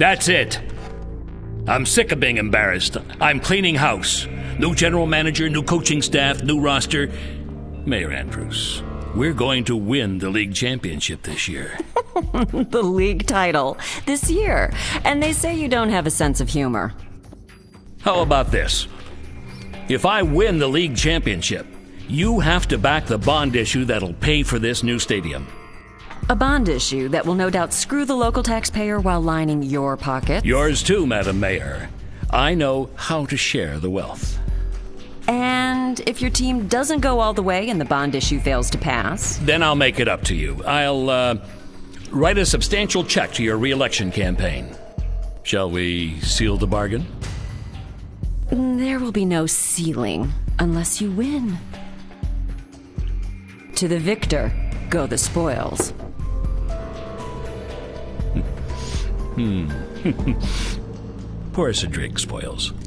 That's it. I'm sick of being embarrassed. I'm cleaning house. New general manager, new coaching staff, new roster. Mayor Andrews, we're going to win the league championship this year. The league title this year. And they say you don't have a sense of humor. How about this? If I win the league championship, you have to back the bond issue that'll pay for this new stadium. A bond issue that will no doubt screw the local taxpayer while lining your pocket. Yours too, Madam Mayor. I know how to share the wealth. And if your team doesn't go all the way and the bond issue fails to pass? Then I'll make it up to you. I'll write a substantial check to your re-election campaign. Shall we seal the bargain? There will be no sealing unless you win. To the victor go the spoils. Pour us a drink, Spoils.